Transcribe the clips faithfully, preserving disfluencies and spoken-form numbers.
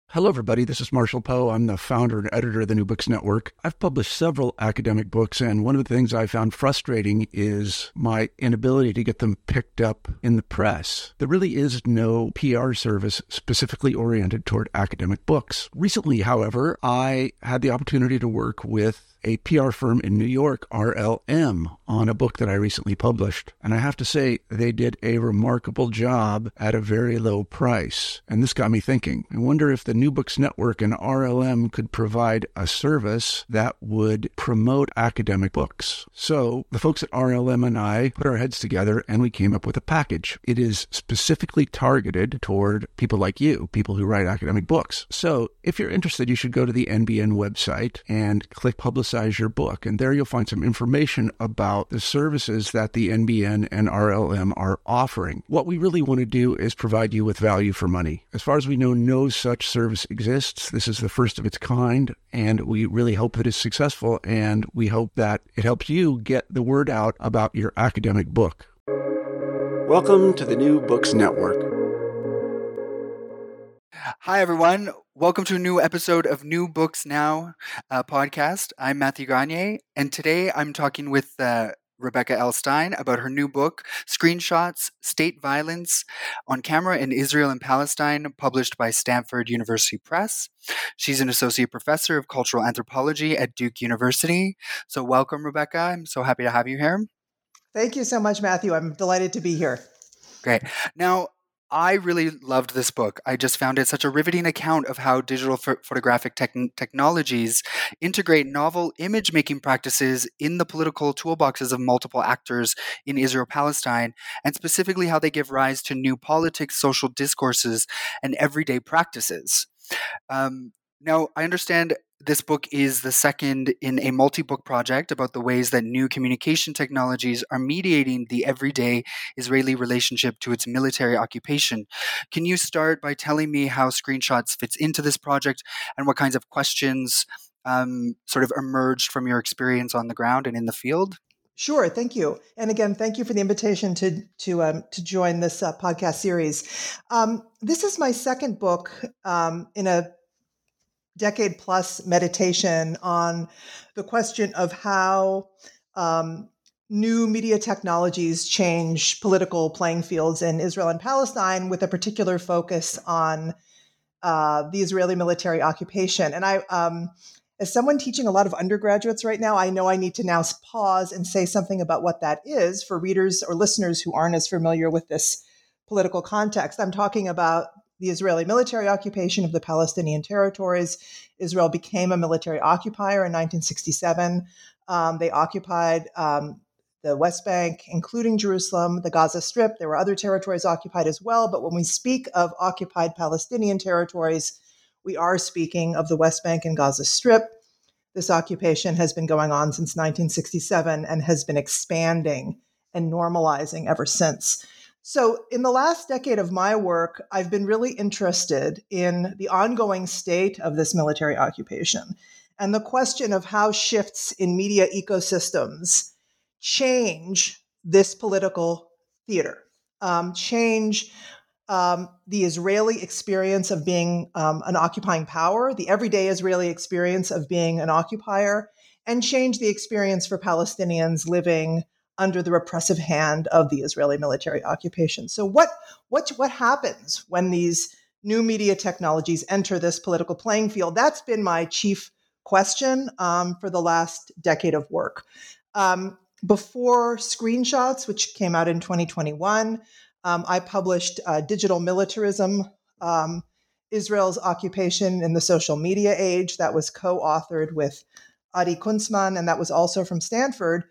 Hello, everybody. This is Marshall Poe. I'm the founder and editor of the New Books Network. I've published several academic books, and one of the things I found frustrating is my inability to get them picked up in the press. There really is no P R service specifically oriented toward academic books. Recently, however, I had the opportunity to work with a P R firm in New York, R L M, on a book that I recently published. And I have to say, they did a remarkable job at a very low price. And this got me thinking. I wonder if the New Books Network and R L M could provide a service that would promote academic books. So the folks at R L M and I put our heads together and we came up with a package. It is specifically targeted toward people like you, people who write academic books. So if you're interested, you should go to the N B N website and click Publicize your book. And there you'll find some information about the services that the N B N and R L M are offering. What we really want to do is provide you with value for money. As far as we know, no such service exists. This is the first of its kind, and we really hope that it's successful, and we hope that it helps you get the word out about your academic book. Welcome to the New Books Network. Hi, everyone. Welcome to a new episode of New Books Now uh, podcast. I'm Matthew Gagne, and today I'm talking with uh, Rebecca L. Stein about her new book, Screenshots, State Violence on Camera in Israel and Palestine, published by Stanford University Press. She's an associate professor of cultural anthropology at Duke University. So welcome, Rebecca. I'm so happy to have you here. Thank you so much, Matthew. I'm delighted to be here. Great. Now, I really loved this book. I just found it such a riveting account of how digital ph- photographic tech- technologies integrate novel image-making practices in the political toolboxes of multiple actors in Israel-Palestine, and specifically how they give rise to new politics, social discourses, and everyday practices. Um, now, I understand this book is the second in a multi-book project about the ways that new communication technologies are mediating the everyday Israeli relationship to its military occupation. Can you start by telling me how Screenshots fits into this project and what kinds of questions um, sort of emerged from your experience on the ground and in the field? Sure, thank you. And again, thank you for the invitation to to um, to join this uh, podcast series. Um, this is my second book um, in a decade plus meditation on the question of how um, new media technologies change political playing fields in Israel and Palestine, with a particular focus on uh, the Israeli military occupation. And I, um, as someone teaching a lot of undergraduates right now, I know I need to now pause and say something about what that is for readers or listeners who aren't as familiar with this political context. I'm talking about the Israeli military occupation of the Palestinian territories. Israel became a military occupier in nineteen sixty-seven. Um, they occupied um, the West Bank, including Jerusalem, the Gaza Strip. There were other territories occupied as well. But when we speak of occupied Palestinian territories, we are speaking of the West Bank and Gaza Strip. This occupation has been going on since nineteen sixty-seven and has been expanding and normalizing ever since. So in the last decade of my work, I've been really interested in the ongoing state of this military occupation and the question of how shifts in media ecosystems change this political theater, um, change um, the Israeli experience of being um, an occupying power, the everyday Israeli experience of being an occupier, and change the experience for Palestinians living under the repressive hand of the Israeli military occupation. So what, what, what happens when these new media technologies enter this political playing field? That's been my chief question um, for the last decade of work. Um, before Screenshots, which came out in twenty twenty-one, um, I published uh, Digital Militarism, um, Israel's Occupation in the Social Media Age. That was co-authored with Adi Kunzman, and that was also from Stanford.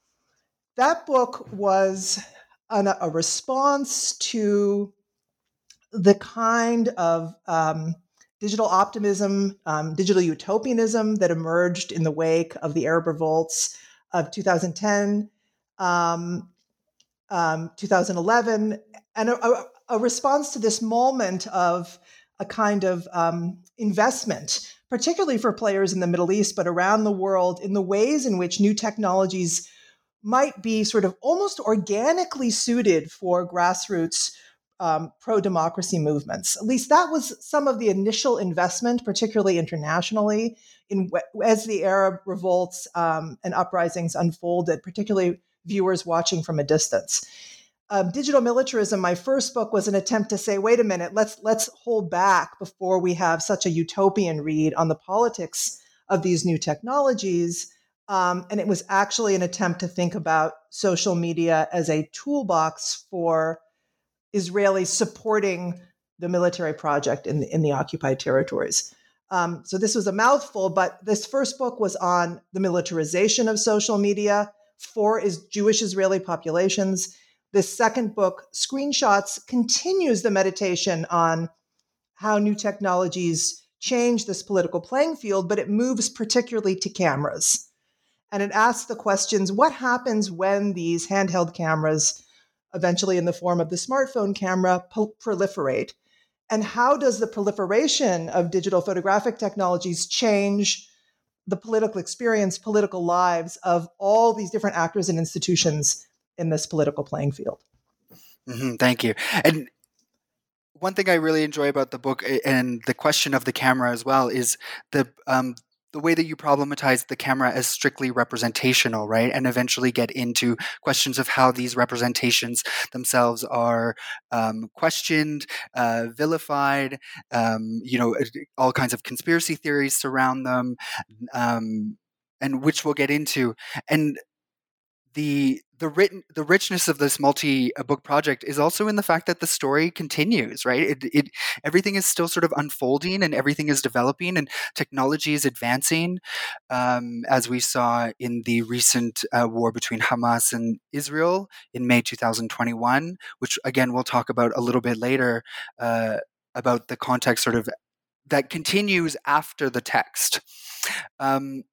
That book was an, a response to the kind of um, digital optimism, um, digital utopianism that emerged in the wake of the Arab revolts of two thousand ten, um, um, two thousand eleven, and a, a response to this moment of a kind of um, investment, particularly for players in the Middle East, but around the world, in the ways in which new technologies might be sort of almost organically suited for grassroots um, pro-democracy movements. At least that was some of the initial investment, particularly internationally, in as the Arab revolts um, and uprisings unfolded, particularly viewers watching from a distance. Um, Digital Militarism, my first book, was an attempt to say, wait a minute, let's let's hold back before we have such a utopian read on the politics of these new technologies. Um, and it was actually an attempt to think about social media as a toolbox for Israelis supporting the military project in the, in the occupied territories. Um, so this was a mouthful, but this first book was on the militarization of social media for is Jewish Israeli populations. This second book, Screenshots, continues the meditation on how new technologies change this political playing field, but it moves particularly to cameras. And it asks the questions, what happens when these handheld cameras, eventually in the form of the smartphone camera, po- proliferate? And how does the proliferation of digital photographic technologies change the political experience, political lives of all these different actors and institutions in this political playing field? Mm-hmm, thank you. And one thing I really enjoy about the book and the question of the camera as well is the um, the way that you problematize the camera as strictly representational, right? And eventually get into questions of how these representations themselves are um, questioned, uh, vilified, um, you know, all kinds of conspiracy theories surround them, um, and which we'll get into. And the the written the richness of this multi uh, book project is also in the fact that the story continues, right? It, it everything is still sort of unfolding and everything is developing and technology is advancing, um, as we saw in the recent uh, war between Hamas and Israel in May twenty twenty-one, which again we'll talk about a little bit later, uh, about the context sort of that continues after the text. Um,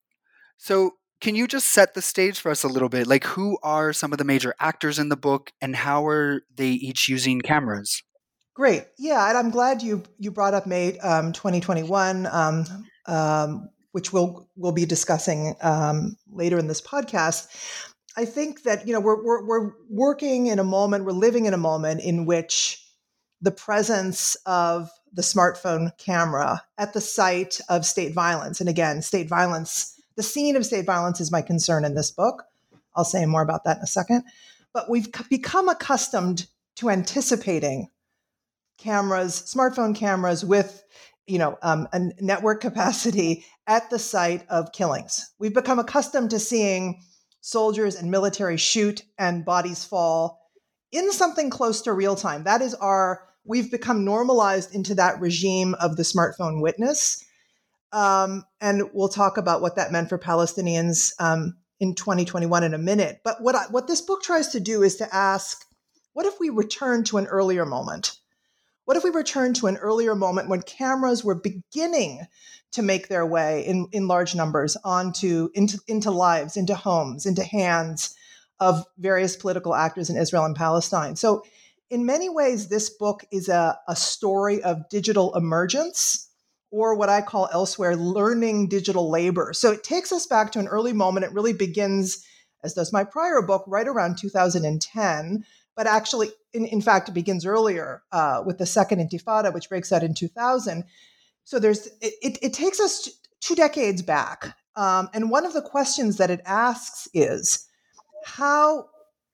so. Can you just set the stage for us a little bit? Like, who are some of the major actors in the book and how are they each using cameras? Great. Yeah, and I'm glad you you brought up May um, twenty twenty-one, um, um, which we'll we'll be discussing um, later in this podcast. I think that, you know, we're, we're we're working in a moment, we're living in a moment in which the presence of the smartphone camera at the site of state violence, and again, state violence. The scene of state violence is my concern in this book. I'll say more about that in a second. But we've become accustomed to anticipating cameras, smartphone cameras with, you know, um, a network capacity at the site of killings. We've become accustomed to seeing soldiers and military shoot and bodies fall in something close to real time. That is our, we've become normalized into that regime of the smartphone witness. Um, and we'll talk about what that meant for Palestinians um, in twenty twenty-one in a minute. But what I, what this book tries to do is to ask, what if we return to an earlier moment? What if we return to an earlier moment when cameras were beginning to make their way in, in large numbers onto into, into lives, into homes, into hands of various political actors in Israel and Palestine? So in many ways, this book is a, a story of digital emergence, or what I call elsewhere, learning digital labor. So it takes us back to an early moment. It really begins, as does my prior book, right around two thousand ten, but actually, in, in fact, it begins earlier uh, with the Second Intifada, which breaks out in two thousand. So there's it, it, it takes us two decades back. Um, and one of the questions that it asks is, how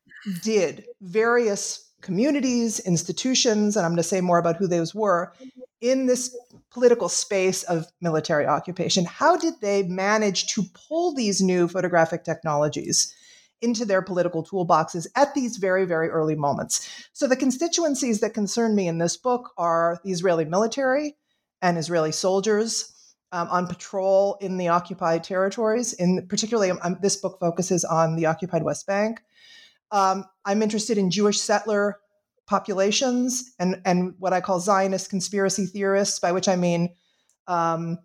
did various communities, institutions, and I'm going to say more about who those were, in this political space of military occupation, how did they manage to pull these new photographic technologies into their political toolboxes at these very, very early moments? So the constituencies that concern me in this book are the Israeli military and Israeli soldiers um, on patrol in the occupied territories. In particularly, um, this book focuses on the occupied West Bank. Um, I'm interested in Jewish settler populations and, and what I call Zionist conspiracy theorists, by which I mean um,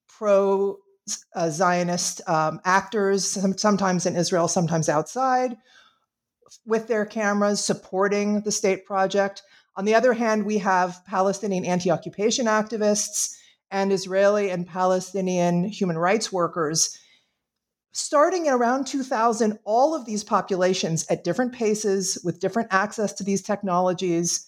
pro-Zionist um, actors, some, sometimes in Israel, sometimes outside, with their cameras supporting the state project. On the other hand, we have Palestinian anti-occupation activists and Israeli and Palestinian human rights workers. Starting in around two thousand, all of these populations at different paces with different access to these technologies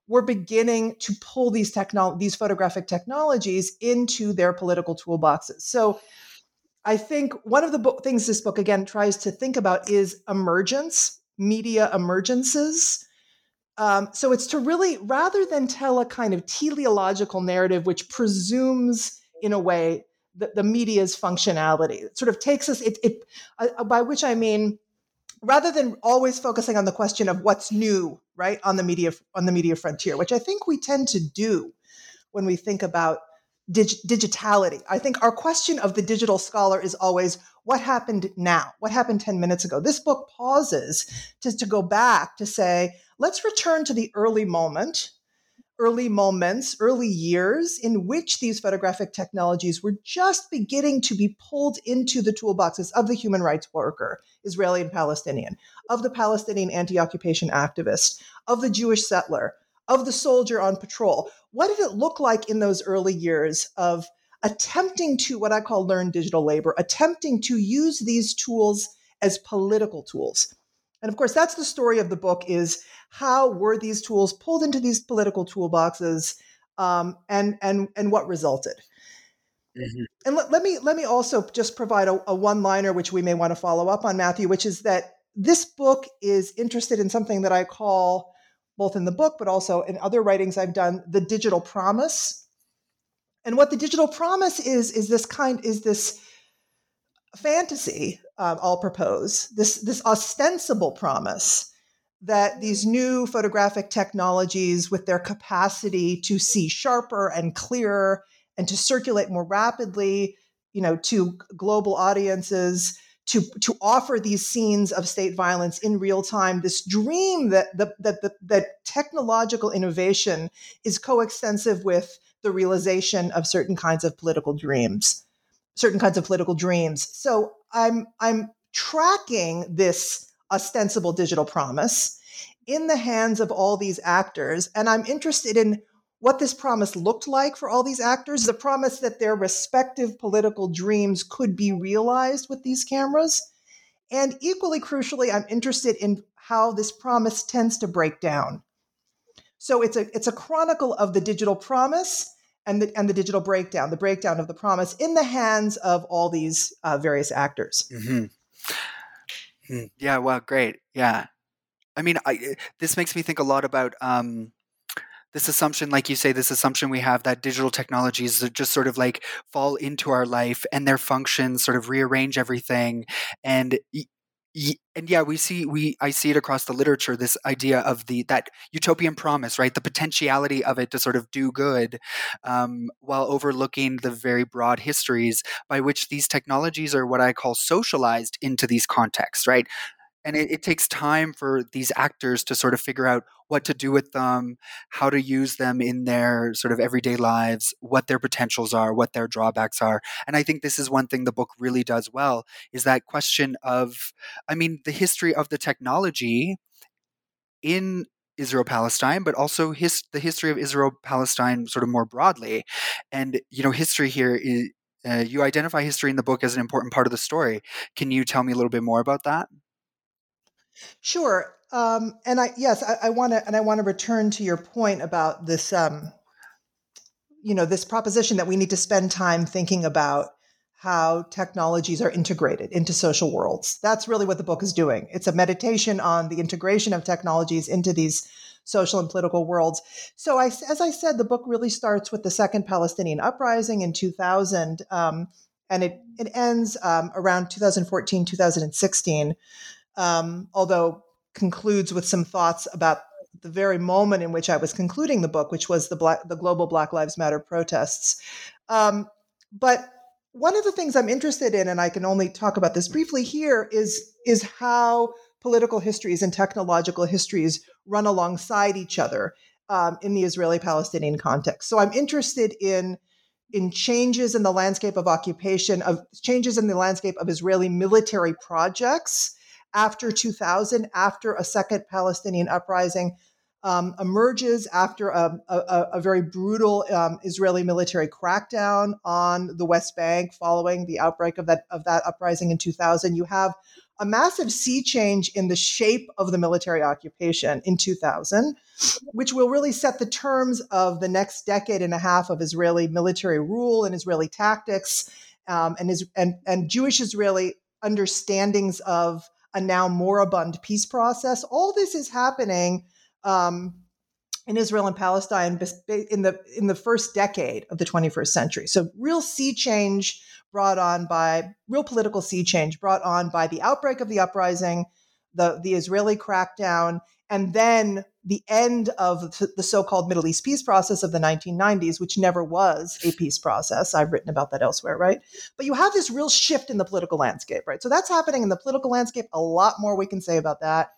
were beginning to pull these technol- these photographic technologies into their political toolboxes. So I think one of the bo- things this book, again, tries to think about is emergence, media emergences. Um, so it's to really, rather than tell a kind of teleological narrative, which presumes, in a way, the, the media's functionality, it sort of takes us, it, it uh, by which I mean, rather than always focusing on the question of what's new, right, on the media on the media frontier, which I think we tend to do when we think about dig- digitality. I think our question of the digital scholar is always, what happened now? What happened ten minutes ago? This book pauses to, to go back to say, let's return to the early moment, early moments, early years in which these photographic technologies were just beginning to be pulled into the toolboxes of the human rights worker, Israeli and Palestinian, of the Palestinian anti-occupation activist, of the Jewish settler, of the soldier on patrol. What did it look like in those early years of attempting to, what I call learn digital labor, attempting to use these tools as political tools? And of course, that's the story of the book, is how were these tools pulled into these political toolboxes, um, and, and, and what resulted? Mm-hmm. And let, let me let me also just provide a, a one-liner, which we may want to follow up on, Matthew, which is that this book is interested in something that I call, both in the book, but also in other writings I've done, the digital promise. And what the digital promise is, is this kind, is this fantasy, um, I'll propose, this, this ostensible promise that these new photographic technologies, with their capacity to see sharper and clearer and to circulate more rapidly, you know, to global audiences, to, to offer these scenes of state violence in real time, this dream that the, that the, that technological innovation is coextensive with the realization of certain kinds of political dreams. certain kinds of political dreams. So I'm I'm tracking this ostensible digital promise in the hands of all these actors, and I'm interested in what this promise looked like for all these actors, the promise that their respective political dreams could be realized with these cameras. And equally crucially, I'm interested in how this promise tends to break down. So it's a it's a chronicle of the digital promise and the, and the digital breakdown, the breakdown of the promise in the hands of all these uh, various actors. Mm-hmm. Mm-hmm. Yeah, well, great. Yeah. I mean, I, this makes me think a lot about um, this assumption, like you say, this assumption we have that digital technologies just sort of like fall into our life and their functions sort of rearrange everything. And and yeah, we see we I see it across the literature, this idea of the that utopian promise, right? The potentiality of it to sort of do good, um, while overlooking the very broad histories by which these technologies are what I call socialized into these contexts, right? And it, it takes time for these actors to sort of figure out what to do with them, how to use them in their sort of everyday lives, what their potentials are, what their drawbacks are. And I think this is one thing the book really does well, is that question of, I mean, the history of the technology in Israel-Palestine, but also his, the history of Israel-Palestine sort of more broadly. And, you know, history here is, uh, you identify history in the book as an important part of the story. Can you tell me a little bit more about that? Sure. Um, and I, yes, I, I want to, and I want to return to your point about this, um, you know, this proposition that we need to spend time thinking about how technologies are integrated into social worlds. That's really what the book is doing. It's a meditation on the integration of technologies into these social and political worlds. So I, as I said, the book really starts with the Second Palestinian Uprising in two thousand, um, and it, it ends um, around two thousand fourteen, two thousand sixteen. Um, although concludes with some thoughts about the very moment in which I was concluding the book, which was the Black, the global Black Lives Matter protests. Um, but one of the things I'm interested in, and I can only talk about this briefly here, is, is how political histories and technological histories run alongside each other um, in the Israeli-Palestinian context. So I'm interested in in changes in the landscape of occupation, of changes in the landscape of Israeli military projects after two thousand, after a second Palestinian uprising um, emerges, after a, a, a very brutal um, Israeli military crackdown on the West Bank following the outbreak of that of that uprising in two thousand. You have a massive sea change in the shape of the military occupation in two thousand, which will really set the terms of the next decade and a half of Israeli military rule and Israeli tactics, um, and, is, and, and Jewish Israeli understandings of a now moribund peace process. All this is happening um, in Israel and Palestine in the in the first decade of the twenty-first century. So real sea change brought on by, real political sea change brought on by the outbreak of the uprising, the, the Israeli crackdown, and then the end of the so-called Middle East peace process of the nineteen nineties, which never was a peace process. I've written about that elsewhere, right? But you have this real shift in the political landscape, right? So that's happening in the political landscape. A lot more we can say about that.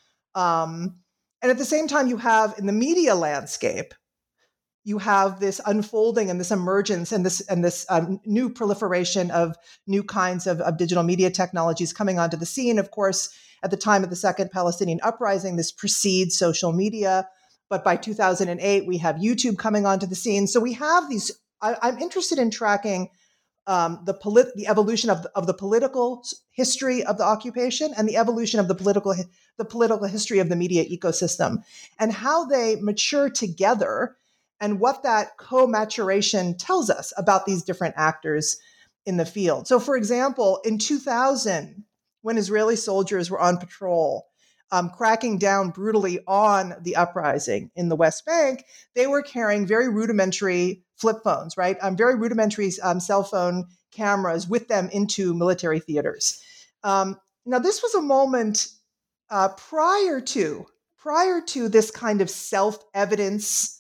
Um, and at the same time, you have in the media landscape, you have this unfolding and this emergence and this and this um, new proliferation of new kinds of, of digital media technologies coming onto the scene. Of course, at the time of the Second Palestinian Uprising, this precedes social media. But by two thousand eight, we have YouTube coming onto the scene. So we have these, I, I'm interested in tracking um, the, polit- the evolution of the, of the political history of the occupation and the evolution of the political, the political history of the media ecosystem and how they mature together and what that co-maturation tells us about these different actors in the field. So for example, in two thousand, when Israeli soldiers were on patrol, um, cracking down brutally on the uprising in the West Bank, they were carrying very rudimentary flip phones, right? Um, very rudimentary um, cell phone cameras with them into military theaters. Um, now, this was a moment uh, prior to prior to this kind of self-evidence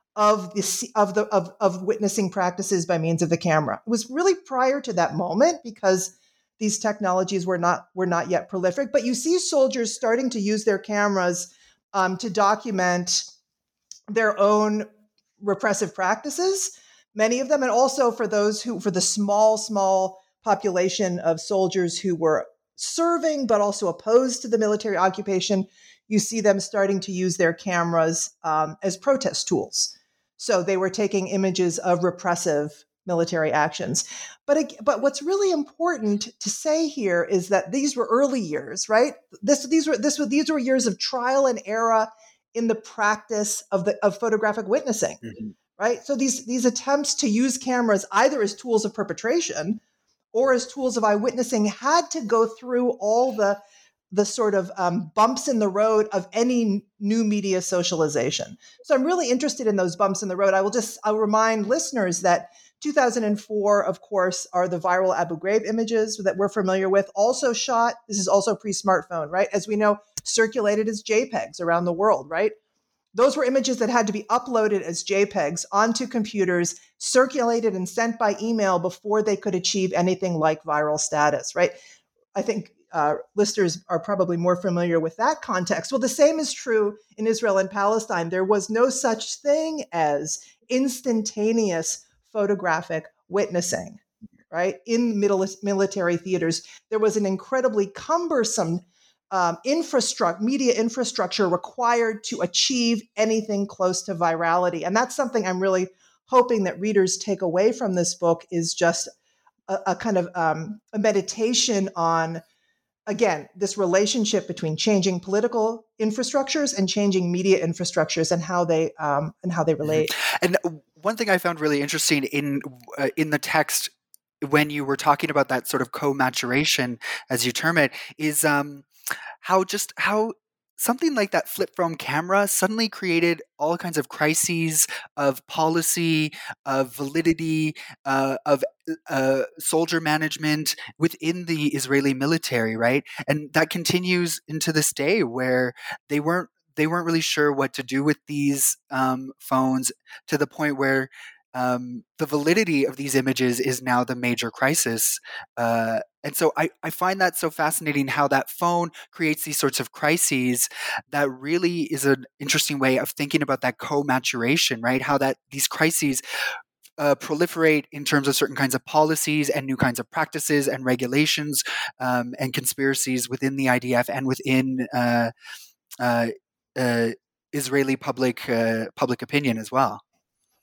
of the of the of, of witnessing practices by means of the camera. It was really prior to that moment because these technologies were not were not yet prolific. But you see soldiers starting to use their cameras um, to document their own repressive practices, many of them, and also for those who, for the small, small population of soldiers who were serving but also opposed to the military occupation, you see them starting to use their cameras um, as protest tools. So they were taking images of repressive military actions. But, but what's really important to say here is that these were early years, right? This, these were, this were, these were years of trial and error in the practice of the of photographic witnessing, mm-hmm. right? So these these attempts to use cameras either as tools of perpetration or as tools of eyewitnessing had to go through all the the sort of um, bumps in the road of any new media socialization. So I'm really interested in those bumps in the road. I will just I'll remind listeners that two thousand four, of course, are the viral Abu Ghraib images that we're familiar with. Also shot, this is also pre-smartphone, right? As we know, circulated as JPEGs around the world, right? Those were images that had to be uploaded as JPEGs onto computers, circulated and sent by email before they could achieve anything like viral status, right? I think uh, listeners are probably more familiar with that context. Well, the same is true in Israel and Palestine. There was no such thing as instantaneous photographic witnessing, right? In middle military theaters, there was an incredibly cumbersome um, infrastructure, media infrastructure required to achieve anything close to virality. And that's something I'm really hoping that readers take away from this book is just a, a kind of um, a meditation on, again, this relationship between changing political infrastructures and changing media infrastructures and how they um, and how they relate. And one thing I found really interesting in uh, in the text when you were talking about that sort of co-maturation, as you term it, is um, how just how something like that flip phone camera suddenly created all kinds of crises of policy, of validity, uh, of uh, soldier management within the Israeli military, right? And that continues into this day where they weren't they weren't really sure what to do with these um, phones, to the point where um, the validity of these images is now the major crisis. Uh, and so I, I find that so fascinating, how that phone creates these sorts of crises. That really is an interesting way of thinking about that co-maturation, right? How that these crises Uh, proliferate in terms of certain kinds of policies and new kinds of practices and regulations um, and conspiracies within the I D F and within uh, uh, uh, Israeli public uh, public opinion as well.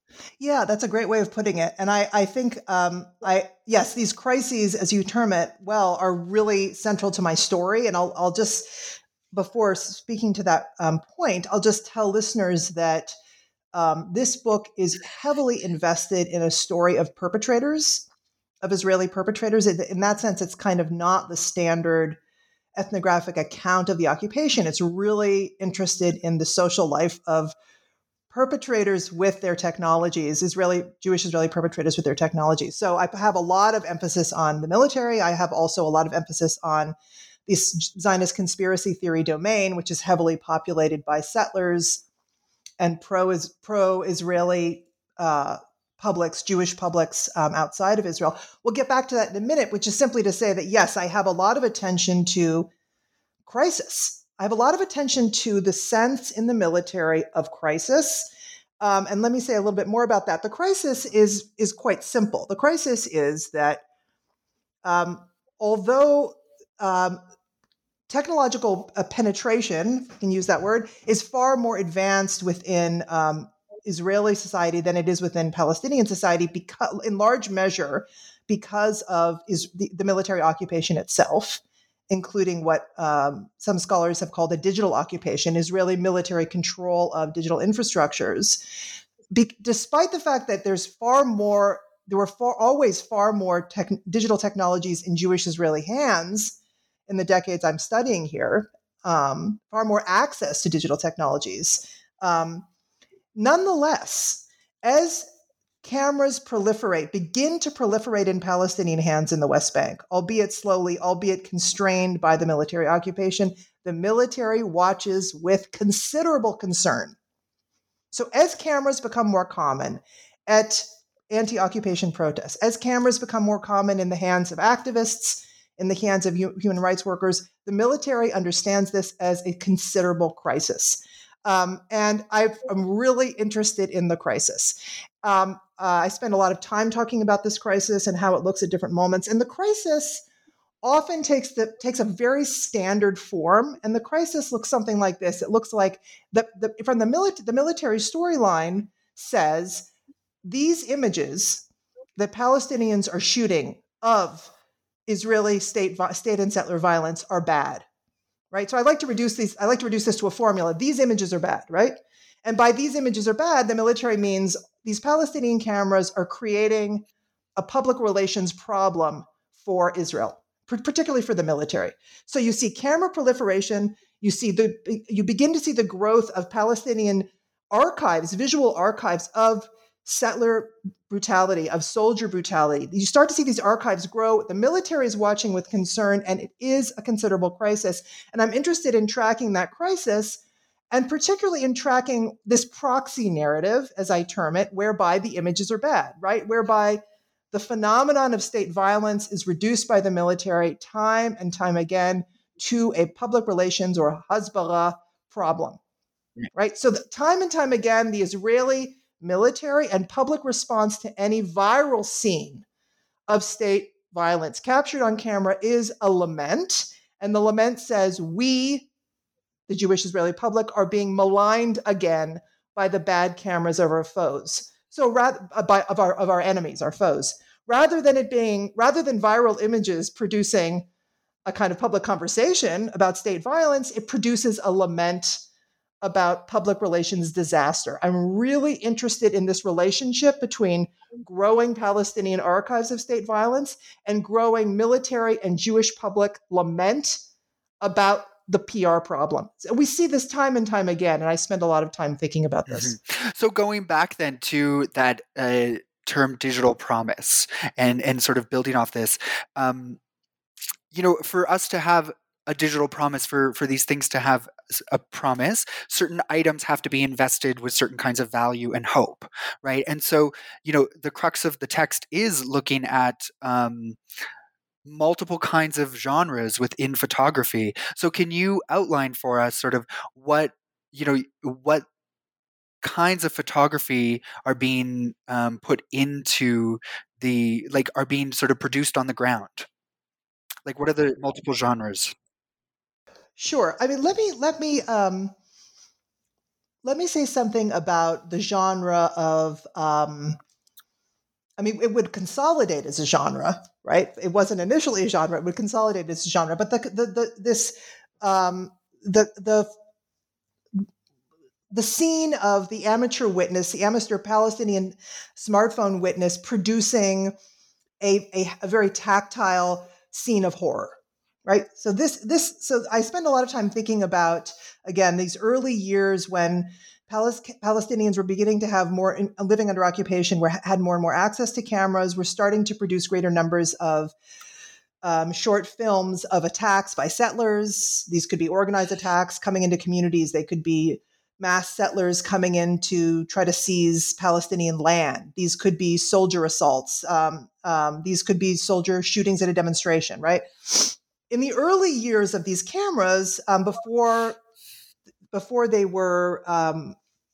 Yeah, that's a great way of putting it. And I, I think, um, I yes, these crises, as you term it, well, are really central to my story. And I'll, I'll just, before speaking to that um, point, I'll just tell listeners that um, this book is heavily invested in a story of perpetrators, of Israeli perpetrators. In that sense, it's kind of not the standard ethnographic account of the occupation. It's really interested in the social life of perpetrators with their technologies, Israeli, Jewish Israeli perpetrators with their technologies. So I have a lot of emphasis on the military. I have also a lot of emphasis on this Zionist conspiracy theory domain, which is heavily populated by settlers and pro pro Israeli uh, publics, Jewish publics um, outside of Israel. We'll get back to that in a minute, which is simply to say that yes, I have a lot of attention to crisis. I have a lot of attention to the sense in the military of crisis. Um, and let me say a little bit more about that. The crisis is, is quite simple. The crisis is that um, although um, technological uh, penetration, if you can use that word, is far more advanced within um, Israeli society than it is within Palestinian society, because, in large measure because of is the, the military occupation itself, including what um, some scholars have called a digital occupation, Israeli military control of digital infrastructures. Be- despite the fact that there's far more, there were far, always far more tech, digital technologies in Jewish Israeli hands in the decades I'm studying here, um, far more access to digital technologies. Um, nonetheless, as cameras proliferate, begin to proliferate in Palestinian hands in the West Bank, albeit slowly, albeit constrained by the military occupation, the military watches with considerable concern. So as cameras become more common at anti-occupation protests, as cameras become more common in the hands of activists, in the hands of human rights workers, the military understands this as a considerable crisis. Um, and I've, I'm really interested in the crisis. Um, uh, I spend a lot of time talking about this crisis and how it looks at different moments. And the crisis often takes the takes a very standard form. And the crisis looks something like this. It looks like the, the from the military the military storyline says these images that Palestinians are shooting of Israeli state state and settler violence are bad, right? So I like to reduce these. I like to reduce this to a formula. These images are bad, right? And by these images are bad, the military means these Palestinian cameras are creating a public relations problem for Israel, particularly for the military. So you see camera proliferation. You see the you begin to see the growth of Palestinian archives, visual archives of settler brutality, of soldier brutality. You start to see these archives grow. The military is watching with concern, and it is a considerable crisis. And I'm interested in tracking that crisis, and particularly in tracking this proxy narrative, as I term it, whereby the images are bad, right? Whereby the phenomenon of state violence is reduced by the military time and time again to a public relations or Hezbollah problem, right? So the, time and time again, the Israeli military and public response to any viral scene of state violence captured on camera is a lament. And the lament says, we, the Jewish Israeli public, are being maligned again by the bad cameras of our foes. So rather uh, by, of our of our enemies, our foes, rather than it being rather than viral images producing a kind of public conversation about state violence, it produces a lament about public relations disaster. I'm really interested in this relationship between growing Palestinian archives of state violence and growing military and Jewish public lament about the P R problem. So we see this time and time again, and I spend a lot of time thinking about this. Mm-hmm. So going back then to that uh, term digital promise and, and sort of building off this, um, you know, for us to have a digital promise, for, for these things to have a promise, certain items have to be invested with certain kinds of value and hope, right? And so, you know, the crux of the text is looking at um, multiple kinds of genres within photography. So can you outline for us sort of what, you know, what kinds of photography are being um, put into the, like, are being sort of produced on the ground? Like, what are the multiple genres? Sure. I mean, let me let me um, let me say something about the genre of, um, I mean, it would consolidate as a genre, right? It wasn't initially a genre; it would consolidate as a genre. But the the, the this um, the the the scene of the amateur witness, the amateur Palestinian smartphone witness, producing a, a, a very tactile scene of horror, right? So this this so I spend a lot of time thinking about, again, these early years when Palestinians were beginning to have more in, living under occupation, were had more and more access to cameras, were starting to produce greater numbers of um, short films of attacks by settlers. These could be organized attacks coming into communities. They could be mass settlers coming in to try to seize Palestinian land. These could be soldier assaults. Um, um, these could be soldier shootings at a demonstration, right? In the early years of these cameras, um, before before they were, um,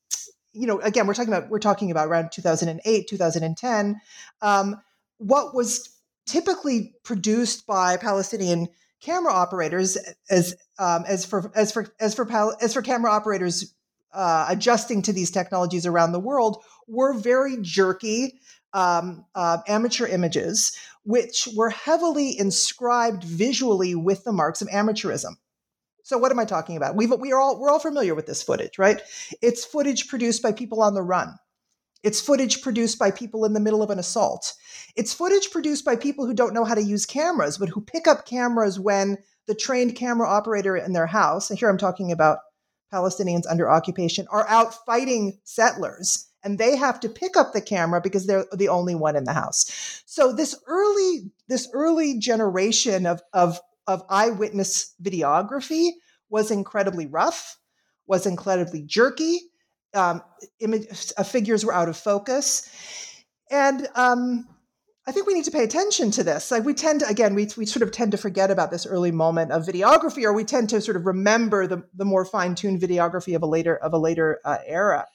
you know, again, we're talking about we're talking about around two thousand eight, two thousand ten. Um, what was typically produced by Palestinian camera operators, as um, as for as for as for as for camera operators uh, adjusting to these technologies around the world, were very jerky um, uh, amateur images, which were heavily inscribed visually with the marks of amateurism. So what am I talking about? We've, we are all, we're all familiar with this footage, right? It's footage produced by people on the run. It's footage produced by people in the middle of an assault. It's footage produced by people who don't know how to use cameras, but who pick up cameras when the trained camera operator in their house, and here I'm talking about Palestinians under occupation, are out fighting settlers, and they have to pick up the camera because they're the only one in the house. So this early, this early generation of, of of eyewitness videography was incredibly rough, was incredibly jerky. Um, image, uh, figures were out of focus. And um, I think we need to pay attention to this. Like we tend to, again, we, we sort of tend to forget about this early moment of videography, or we tend to sort of remember the, the more fine-tuned videography of a later, of a later uh, era.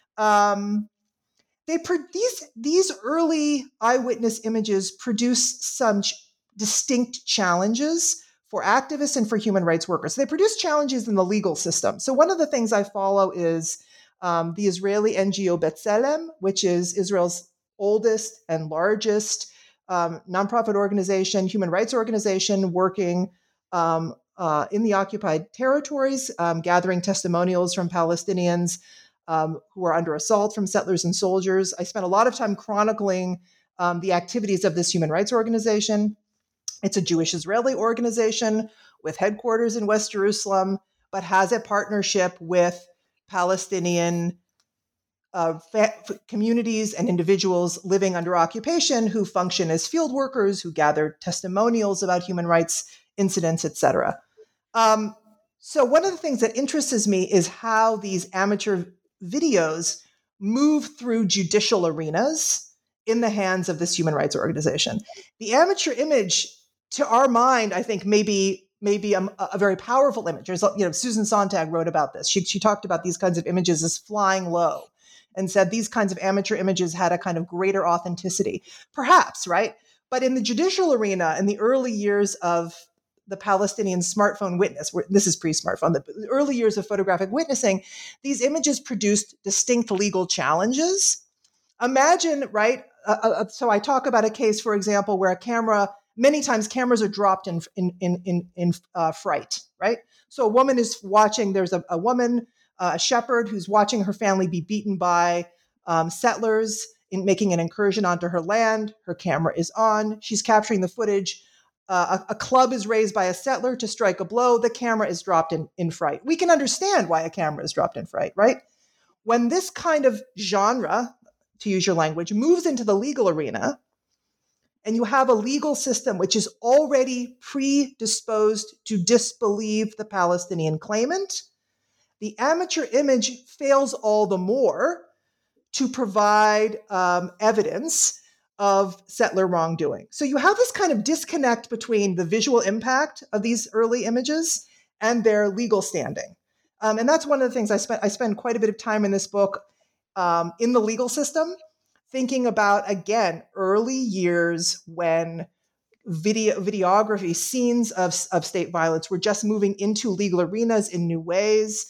Um, they pro- these, these early eyewitness images produce some ch- distinct challenges for activists and for human rights workers. They produce challenges in the legal system. So one of the things I follow is um, the Israeli N G O B'Tselem, which is Israel's oldest and largest um, nonprofit organization, human rights organization, working um, uh, in the occupied territories, um, gathering testimonials from Palestinians um, who are under assault from settlers and soldiers. I spent a lot of time chronicling um, the activities of this human rights organization. It's a Jewish-Israeli organization with headquarters in West Jerusalem, but has a partnership with Palestinian uh, fa- communities and individuals living under occupation who function as field workers, who gather testimonials about human rights incidents, et cetera. Um, so one of the things that interests me is how these amateur videos move through judicial arenas in the hands of this human rights organization. The amateur image, to our mind, I think maybe maybe a, a very powerful image. There's, you know, Susan Sontag wrote about this. She, she talked about these kinds of images as flying low and said these kinds of amateur images had a kind of greater authenticity. Perhaps, right? But in the judicial arena, in the early years of the Palestinian smartphone witness, where, this is pre-smartphone, the early years of photographic witnessing, these images produced distinct legal challenges. Imagine, right? Uh, uh, so I talk about a case, for example, where a camera, many times cameras are dropped in in in in, in uh, fright, right? So a woman is watching. There's a, a woman, uh, a shepherd, who's watching her family be beaten by um, settlers in making an incursion onto her land. Her camera is on. She's capturing the footage. Uh, a, a club is raised by a settler to strike a blow. The camera is dropped in, in fright. We can understand why a camera is dropped in fright, right? When this kind of genre, to use your language, moves into the legal arena, and you have a legal system which is already predisposed to disbelieve the Palestinian claimant, the amateur image fails all the more to provide um, evidence of settler wrongdoing. So you have this kind of disconnect between the visual impact of these early images and their legal standing. Um, and that's one of the things I spent, I spend quite a bit of time in this book um, in the legal system, thinking about, again, early years when video videography, scenes of, of state violence were just moving into legal arenas in new ways.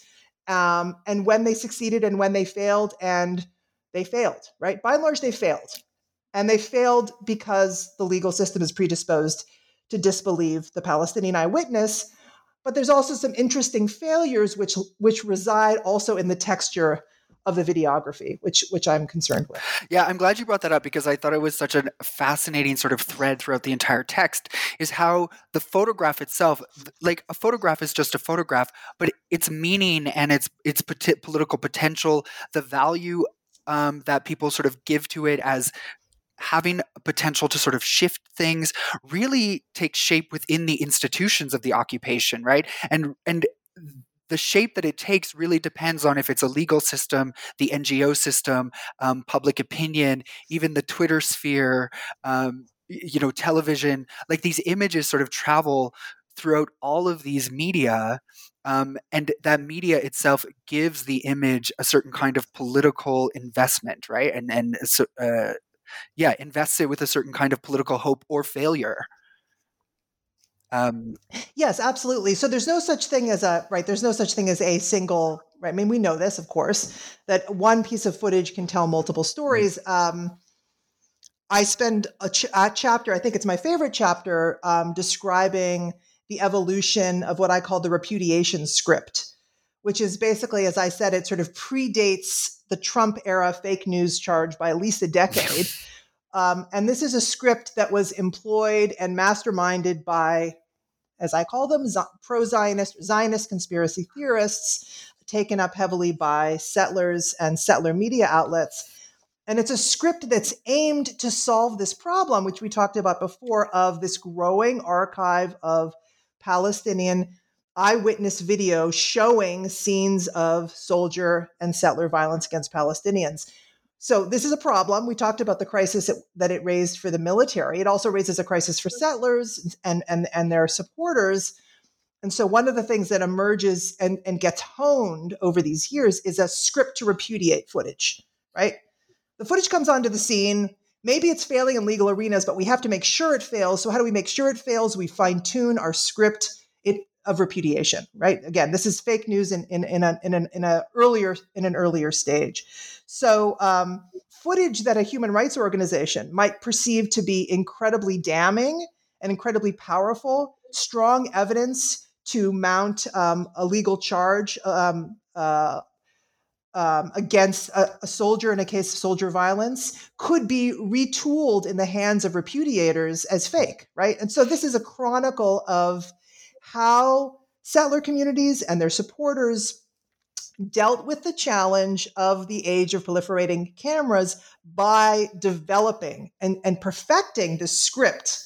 um, and when they succeeded and when they failed, and they failed, right? By and large, they failed. And they failed because the legal system is predisposed to disbelieve the Palestinian eyewitness. But there's also some interesting failures which which reside also in the texture of the videography, which which I'm concerned with. Yeah, I'm glad you brought that up, because I thought it was such a fascinating sort of thread throughout the entire text, is how the photograph itself, like a photograph is just a photograph, but its meaning and its its political potential, the value um, that people sort of give to it as having a potential to sort of shift things, really takes shape within the institutions of the occupation, right? And and the shape that it takes really depends on if it's a legal system, the N G O system, um, public opinion, even the Twitter sphere, um, you know, television. Like, these images sort of travel throughout all of these media, um, and that media itself gives the image a certain kind of political investment, right? And and so, uh, yeah, invests it with a certain kind of political hope or failure. Um, yes, absolutely. So there's no such thing as a, right, there's no such thing as a single, right? I mean, we know this, of course, that one piece of footage can tell multiple stories. Um, I spend a, ch- a chapter, I think it's my favorite chapter, um, describing the evolution of what I call the repudiation script, which is basically, as I said, it sort of predates the Trump era fake news charge by at least a decade. Um, and this is a script that was employed and masterminded by, as I call them, Z- pro-Zionist, Zionist conspiracy theorists, taken up heavily by settlers and settler media outlets. And it's a script that's aimed to solve this problem, which we talked about before, of this growing archive of Palestinian eyewitness video showing scenes of soldier and settler violence against Palestinians. So this is a problem. We talked about the crisis it, that it raised for the military. It also raises a crisis for settlers and, and, and their supporters. And so one of the things that emerges and, and gets honed over these years is a script to repudiate footage, right? The footage comes onto the scene. Maybe it's failing in legal arenas, but we have to make sure it fails. So how do we make sure it fails? We fine-tune our script it, of repudiation, right? Again, this is fake news in, in, in, a, in, an, in, a earlier, in an earlier stage. So um, footage that a human rights organization might perceive to be incredibly damning and incredibly powerful, strong evidence to mount um, a legal charge um, uh, um, against a, a soldier in a case of soldier violence, could be retooled in the hands of repudiators as fake, right? And so this is a chronicle of how settler communities and their supporters dealt with the challenge of the age of proliferating cameras by developing and, and perfecting the script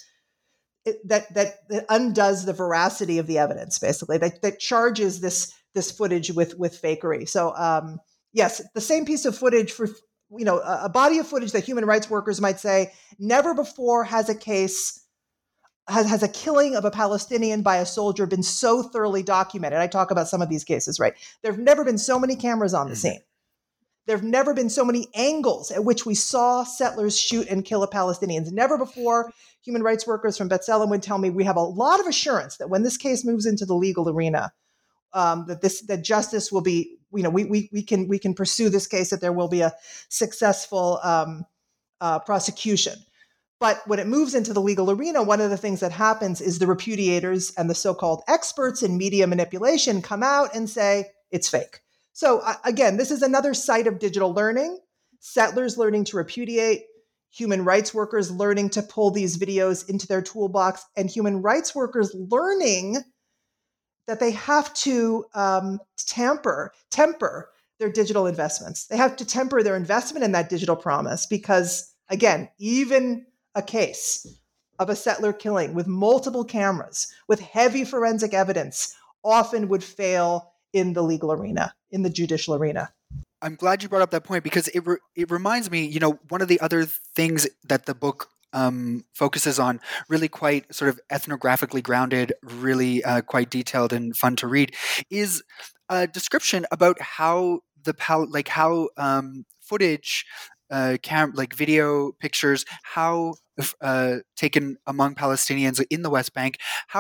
that, that that undoes the veracity of the evidence, basically, that, that charges this this footage with with fakery. So um, yes, the same piece of footage for, you know, a, a body of footage that human rights workers might say, never before has a case Has, has a killing of a Palestinian by a soldier been so thoroughly documented. I talk about some of these cases, right? There have never been so many cameras on the scene. There have never been so many angles at which we saw settlers shoot and kill Palestinians. Never before. Human rights workers from B'Tselem would tell me we have a lot of assurance that when this case moves into the legal arena, um, that this that justice will be, you know, we we we can we can pursue this case, that there will be a successful um, uh, prosecution. But when it moves into the legal arena, one of the things that happens is the repudiators and the so-called experts in media manipulation come out and say it's fake. So uh, again, this is another site of digital learning, settlers learning to repudiate, human rights workers learning to pull these videos into their toolbox, and human rights workers learning that they have to um, tamper, temper their digital investments. They have to temper their investment in that digital promise because, again, even a case of a settler killing with multiple cameras, with heavy forensic evidence, often would fail in the legal arena, in the judicial arena. I'm glad you brought up that point, because it re- it reminds me, you know, one of the other things that the book um, focuses on, really quite sort of ethnographically grounded, really uh, quite detailed and fun to read, is a description about how the pal- like how um, footage. Uh, cam- like video pictures, how uh, taken among Palestinians in the West Bank, how it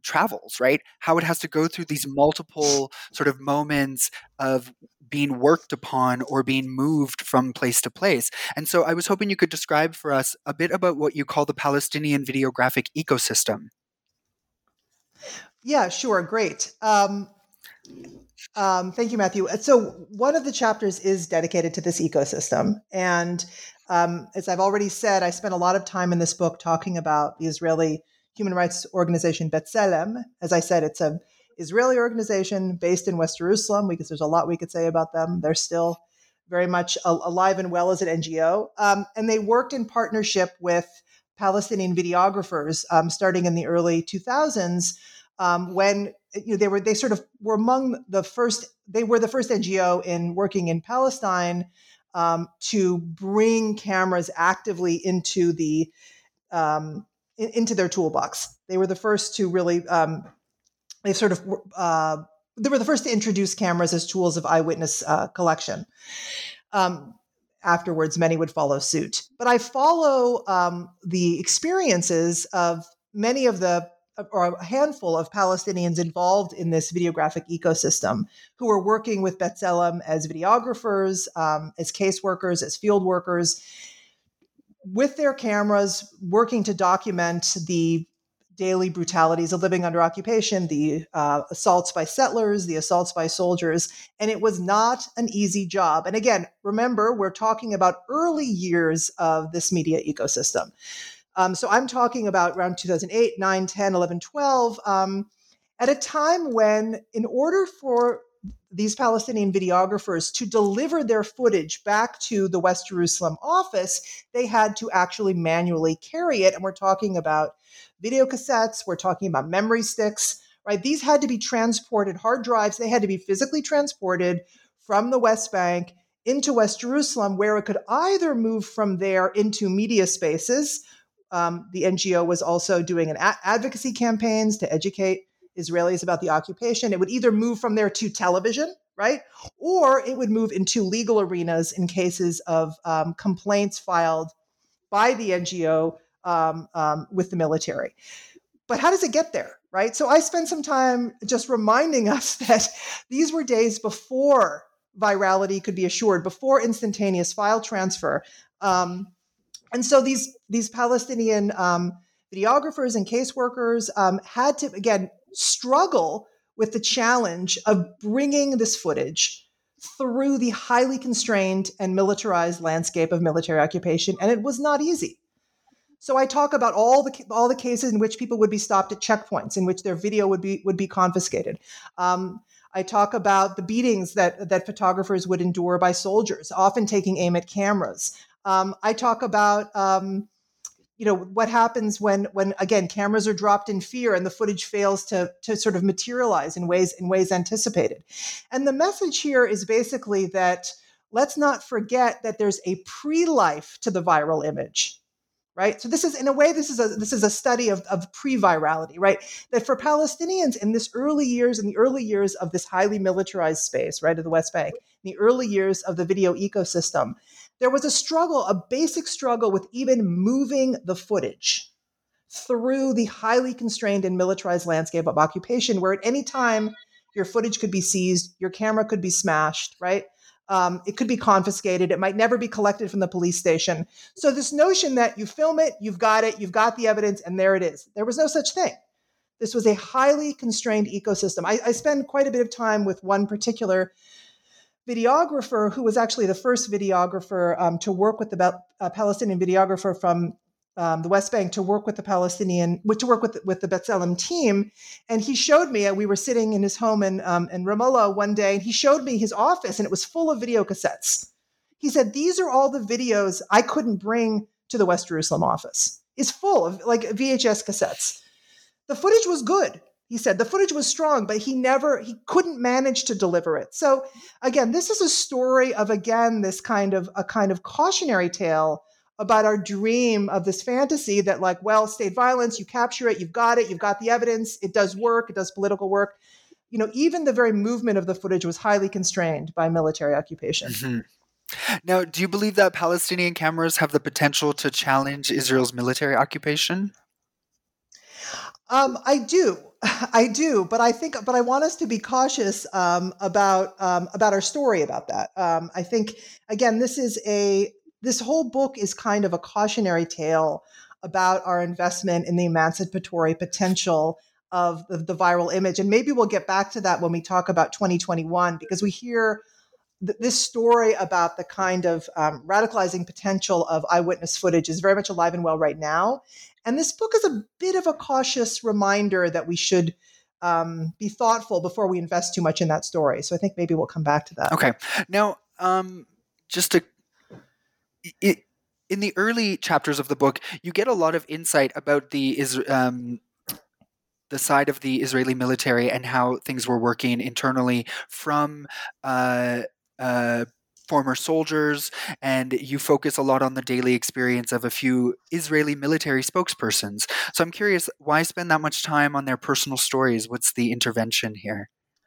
travels, right? How it has to go through these multiple sort of moments of being worked upon or being moved from place to place. And so I was hoping you could describe for us a bit about what you call the Palestinian videographic ecosystem. Yeah, sure. Great. Um, um, thank you, Matthew. So one of the chapters is dedicated to this ecosystem. And um, as I've already said, I spent a lot of time in this book talking about the Israeli human rights organization B'Tselem. As I said, it's an Israeli organization based in West Jerusalem, because there's a lot we could say about them. They're still very much alive and well as an N G O. Um, and they worked in partnership with Palestinian videographers um, starting in the early two thousands, um, when you know, they were they sort of were among the first. They were the first N G O in working in Palestine um, to bring cameras actively into the um, in, into their toolbox. They were the first to really. Um, they sort of uh, they were the first to introduce cameras as tools of eyewitness uh, collection. Um, afterwards, many would follow suit. But I follow um, the experiences of many of the, or a handful of Palestinians involved in this videographic ecosystem who are working with B'Tselem as videographers, um, as caseworkers, as field workers, with their cameras, working to document the daily brutalities of living under occupation, the uh, assaults by settlers, the assaults by soldiers. And it was not an easy job. And again, remember, we're talking about early years of this media ecosystem. Um, so I'm talking about around two thousand eight, nine, ten, eleven, twelve, um, at a time when, in order for these Palestinian videographers to deliver their footage back to the West Jerusalem office, they had to actually manually carry it. And we're talking about video cassettes, we're talking about memory sticks, right? These had to be transported, hard drives, they had to be physically transported from the West Bank into West Jerusalem, where it could either move from there into media spaces. Um, the N G O was also doing an a- advocacy campaigns to educate Israelis about the occupation. It would either move from there to television, right? Or it would move into legal arenas in cases of um, complaints filed by the N G O um, um, with the military. But how does it get there, right? So I spent some time just reminding us that these were days before virality could be assured, before instantaneous file transfer. Um, and so these, these Palestinian um, videographers and caseworkers um, had to, again, struggle with the challenge of bringing this footage through the highly constrained and militarized landscape of military occupation. And it was not easy. So I talk about all the all the cases in which people would be stopped at checkpoints, in which their video would be would be confiscated. Um, I talk about the beatings that that photographers would endure by soldiers, often taking aim at cameras. Um, I talk about um, you know what happens when when again cameras are dropped in fear and the footage fails to to sort of materialize in ways in ways anticipated. And the message here is basically that let's not forget that there's a pre-life to the viral image. Right. So this is, in a way, this is a this is a study of, of pre-virality, right? That for Palestinians in this early years, in the early years of this highly militarized space, right, of the West Bank, in the early years of the video ecosystem, there was a struggle, a basic struggle with even moving the footage through the highly constrained and militarized landscape of occupation, where at any time your footage could be seized, your camera could be smashed, right? Um, it could be confiscated. It might never be collected from the police station. So this notion that you film it, you've got it, you've got the evidence, and there it is. There was no such thing. This was a highly constrained ecosystem. I, I spend quite a bit of time with one particular videographer who was actually the first videographer um, to work with the uh, Palestinian videographer from Um, the West Bank to work with the Palestinian, to work with with the B'Tselem team, and he showed me. Uh, we were sitting in his home in um, in Ramallah one day, and he showed me his office, and it was full of video cassettes. He said, "These are all the videos I couldn't bring to the West Jerusalem office. It's full of like V H S cassettes. The footage was good." He said the footage was strong, but he never, he couldn't manage to deliver it. So again, this is a story of again this kind of a kind of cautionary tale about our dream of this fantasy that like, well, state violence, you capture it, you've got it, you've got the evidence, it does work, it does political work. You know, even the very movement of the footage was highly constrained by military occupation. Mm-hmm. Now, do you believe that Palestinian cameras have the potential to challenge Israel's military occupation? Um, I do. I do, but I think, but I want us to be cautious um, about um, about our story about that. Um, I think, again, this is a this whole book is kind of a cautionary tale about our investment in the emancipatory potential of the, the viral image, and maybe we'll get back to that when we talk about twenty twenty-one, because we hear th- this story about the kind of um, radicalizing potential of eyewitness footage is very much alive and well right now. And this book is a bit of a cautious reminder that we should um, be thoughtful before we invest too much in that story. So I think maybe we'll come back to that. Okay. Now, um, just to, it, in the early chapters of the book, you get a lot of insight about the um, the side of the Israeli military and how things were working internally from uh, uh, former soldiers, and you focus a lot on the daily experience of a few Israeli military spokespersons. So I'm curious, why spend that much time on their personal stories? What's the intervention here?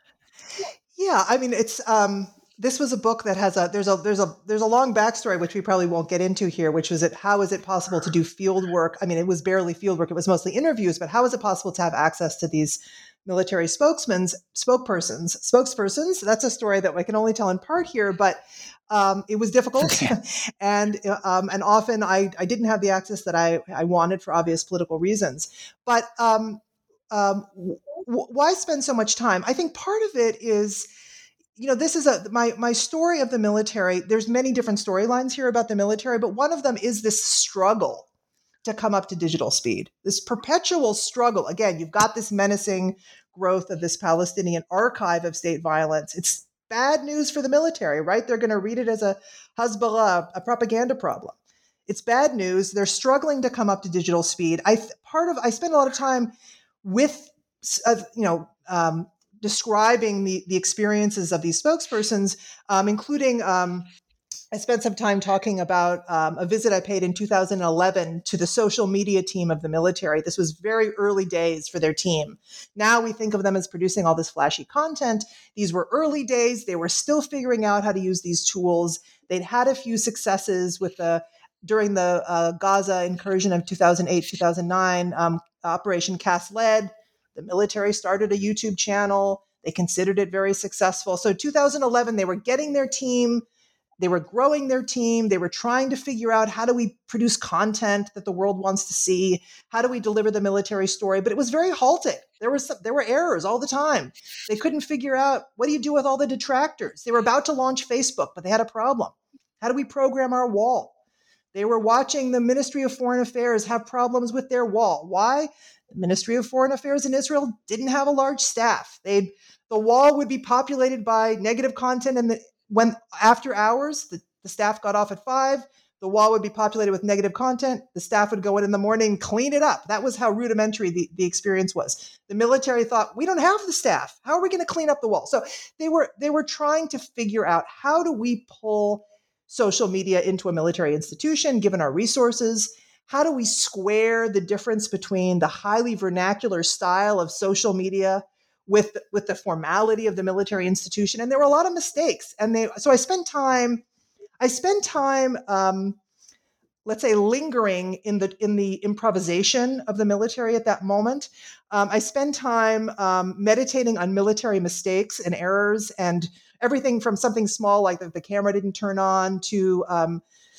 Yeah, I mean, it's um, this was a book that has a there's a there's a there's a long backstory which we probably won't get into here, which was it how is it possible to do field work? I mean, it was barely field work; it was mostly interviews. But how is it possible to have access to these military spokesmen, spokespersons, spokespersons? That's a story that I can only tell in part here, but um, it was difficult, and um, and often I I didn't have the access that I I wanted for obvious political reasons. But um, um, w- why spend so much time? I think part of it is, you know, this is a my my story of the military. There's many different storylines here about the military, but one of them is this struggle to come up to digital speed, this perpetual struggle. Again, you've got this menacing growth of this Palestinian archive of state violence. It's bad news for the military, right? They're going to read it as a Hezbollah, a propaganda problem. It's bad news. They're struggling to come up to digital speed. I part of I spend a lot of time with, uh, you know, um, describing the the experiences of these spokespersons, um, including. Um, I spent some time talking about um, a visit I paid in two thousand eleven to the social media team of the military. This was very early days for their team. Now we think of them as producing all this flashy content. These were early days. They were still figuring out how to use these tools. They'd had a few successes with the during the uh, Gaza incursion of two thousand eight, two thousand nine, um, Operation Cast Lead. The military started a YouTube channel. They considered it very successful. So two thousand eleven, they were getting their team. They were growing their team. They were trying to figure out, how do we produce content that the world wants to see? How do we deliver the military story? But it was very halting. There was some, there were errors all the time. They couldn't figure out, what do you do with all the detractors? They were about to launch Facebook, but they had a problem. How do we program our wall? They were watching the Ministry of Foreign Affairs have problems with their wall. Why? The Ministry of Foreign Affairs in Israel didn't have a large staff. They'd, the wall would be populated by negative content, and the when after hours, the, the staff got off at five, the wall would be populated with negative content. The staff would go in in the morning, clean it up. That was how rudimentary the, the experience was. The military thought, we don't have the staff. How are we going to clean up the wall? So they were they were trying to figure out, how do we pull social media into a military institution, given our resources? How do we square the difference between the highly vernacular style of social media with with the formality of the military institution? And there were a lot of mistakes. And they so I spent time, I spent time, um, let's say, lingering in the in the improvisation of the military at that moment. Um, I spend time um, meditating on military mistakes and errors, and everything from something small like that the camera didn't turn on to um,